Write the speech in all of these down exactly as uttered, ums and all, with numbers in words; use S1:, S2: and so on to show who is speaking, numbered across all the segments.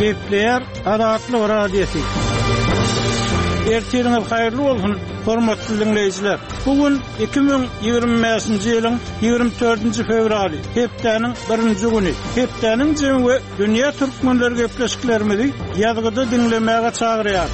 S1: Gepleyer Adatly Radiosi. Ertiriniz hayırlı olsun, hormatly dinleyijiler. Bugün iki bin ýygrimiňji ýylyň ýygrimi dördünji fevraly, hepdeniň birinji güni. Hepdeniň jemgy dünýä türkmenleri gepleşiklerimizi ýazgyda dinlemäge çagyrýar.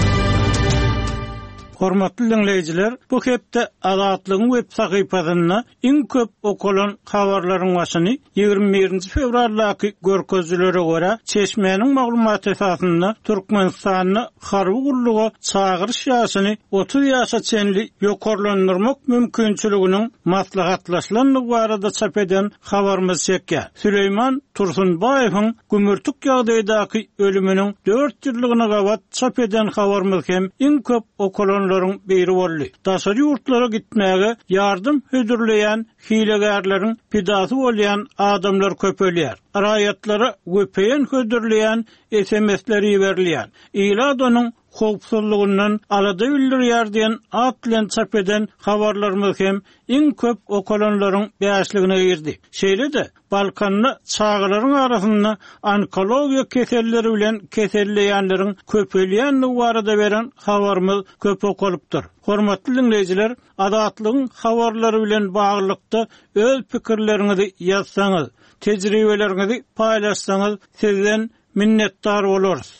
S1: Hormatly dinleyijiler, bu hepde Adatlyň web sahypasyna iň köp okulan habarlaryň başyny ýygrimi birinji fevraldaky görkezlere görä Çeşme'niň maglumaty esasynda Türkmenistanyny harby gulluga çagyryş ýaşyny otuz ýaşa çenli ýokarlandyrmak mümkinçiliginiň maslahatlaşylanlygy barada çap eden habarymyz çekýär. Süleyman Tursunbaýewiň gümürtük ýagdaýdaky ölüminiň dört ýyllygyna gabat çap eden habarymyz hem iň köp okulan biri boldy. Daşary ýurtlara gitmäge ýardym hödürleýän hilegärleriň pidasy bolýan adamlar köpelýär. Raýatlara göpeýen hödürleýän S M S'ler ýerilýär. Ýylad onuň howpsuzlygyndan alada bildirýär diýen at bilen çap eden habarlarymyz hem iň köp okulanlaryň bäşligine girdi. Şeýle-de Balkanyny çağlaryň arasynda onkologiýa keselleri bilen keselleýänleriň köpelýänligi barada beren habarymyz köp okulypdyr. Hormatly dinleyijiler, Adatlyň habarlary bilen baglykda öz pikirleriňizi ýazsaňyz, tejribelerinizi paýlaşsaňyz sizden minnetdar bolarys.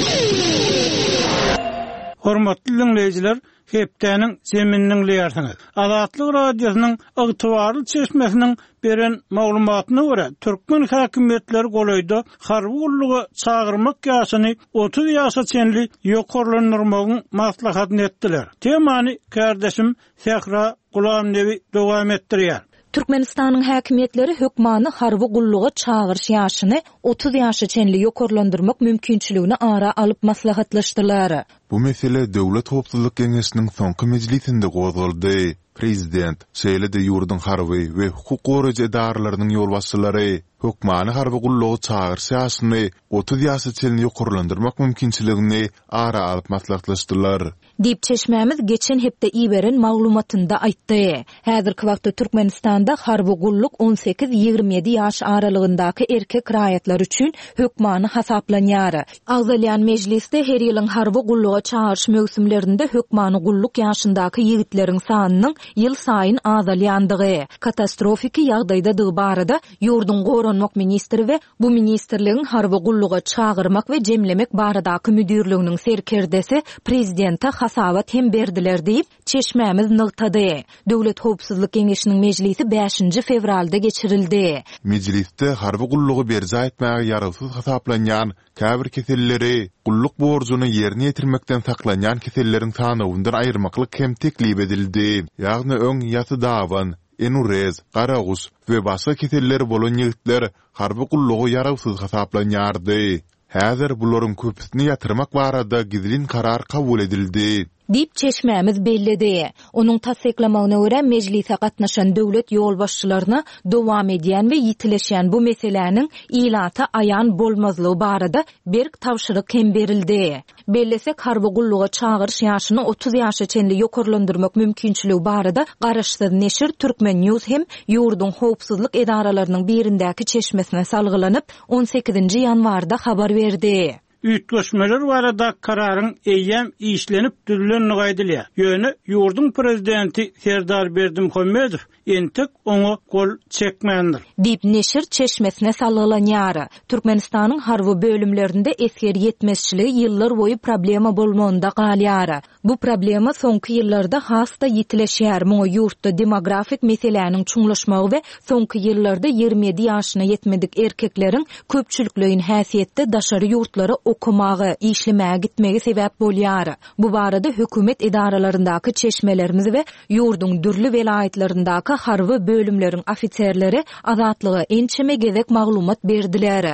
S1: Hormatly dinleyijiler, hepdeniň zemininiň leýärsiňiz. Adatlyk radiosynyň ygtybarly çeşmesiniň beren maglumatyna görä, türkmen häkimetleri golaýda harby gulluga çagyrmak ýaşyny otuz ýaşa çenli ýokarlandyrmagyň maslahatyny etdiler. Temany kardeşim Sehra Gulamnewi dowam etdirýär.
S2: Türkmenistanyň häkimetleri hökmany harby gulluga çagyryş ýaşyny otuz ýaşa çenli ýokarlandyrmak mümkinçiligini ara alyp maslahatlaşdylar.
S3: Bu mesele Döwlet Howpsuzlyk Geňeşiniň soňky mejlisinde gozuldy. Prezident şeýle-de ýurdun harby we hukuk goraýjy edaralarynyň ýolbaşçylary hökmany harby gulluga çagyryş ýaşyny otuz ýaşa çenli ýokarlandyrmak mümkinçiligini ara alyp maslahatlaşdylar.
S2: Dip Çeşmemiz geçen hepde iberen maglumatynda aýtdy. Häzirki wagtda Türkmenistanda harby gulluk on sekiz ýygrimi ýedi ýaş aralygyndaky erkek raýatlar üçin hökmany hasaplanýar. Agzalyan mejlisde her ýylyň harby gulluga çagyryş mögsümlerinde hökmany gulluk ýaşyndaky ýigitleriň sanynyň ýyl saýyn azalýandygy, katastrofiki ýagdaýda barada ýurdun goranmak ministri we bu ministrligiň harby gulluga çagyrmak we jemlemek baradaky müdürliginiň serkerdesi prezidente hasabat hem berdiler diýip Çeşmemiz nygtady. Döwlet Howpsuzlyk Geňeşiniň mejlisi beşinji fevralda geçirildi.
S3: Mejlisde harby gullugy berje etmäge ýaragsyz hasaplanýan käbir keselleri gulluk borjuny ýerine ýetirmekden saklanýan keselleriň sanawyndan aýyrmaklyk hem teklip edildi. Ýagny öň ýaty dawan, enurez, garagus we başga keselleri bolan ýigitler harby gullugy ýaragsyz hasaplanýardy. Häzir bularyň köpüsini ýatyrmak barada gizlin karar kabul edildi.
S2: Dip Çeşmemiz bellidi. Onuň tasdiklamagyna görä mejlise gatnaşan döwlet ýolbaşçylaryna dowam edýän we ýitileşýän bu meseleniň ilata aýan bolmazlygy barada berk tawşyryk hem berildi. Bellesek harby gulluga çagyryş ýaşyny otuz ýaşa çenli ýokarlandyrmak mümkinçiligi barada garaşsyz neşir Türkmen News hem ýurdun howpsuzlyk edaralarynyň birindäki çeşmesine salgylanyp on sekizinji ýanwarda habar berdi.
S1: Üýtgeşmeler barada kararyň eýem işlenip düzülenligi aýdylýar. Ýöne ýurdun prezidenti Serdar Berdimuhammedow entek oňa gol çekmändir.
S2: Dip neşir çeşmesine salgılanýar. Türkmenistanyň harby bölümlerinde eser ýetmezçiligi ýyllar boyu problema bolmagynda galýar. Bu problema soňky ýyllarda hasta ýitileşýär. Muňa ýurtda demografik meseleleriň çuňlaşmagy we soňky ýyllarda ýygrimi ýedi ýaşyna ýetmedik erkekleriň köpçülikligiň häsiýetde daşary ýurtlara okumagy, işlemäge gitmegi sebäp bolýar. Bu barada hökümet edaralaryndaky çeşmelerimiz we ýurdun dürli welaýatlaryndaky harby bölümleriň ofitserleri azatlygy ençeme gezek maglumat berdiler.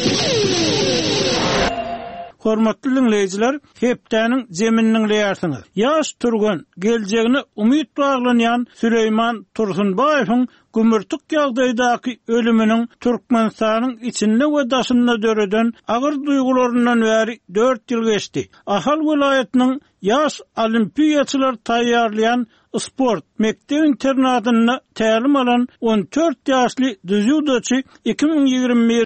S1: Hormatly dinleyijiler, hepdeniň zemininiň leýärsiňiz. Ýaş turgan, geljegine umyt baglanýan Süleyman Tursunbaýewiň gümürtük ýagdaýdaky ölüminiň Türkmenistanyň içinde we daşynda döreden agyr duýgularyndan bäri dört ýyl geçdi. Ahal welaýatynyň ýaş olimpiýaçylar taýýarlayan sport mektep internatyna tälim alan on dört ýaşly düzüdoçy iki bin ýygrimi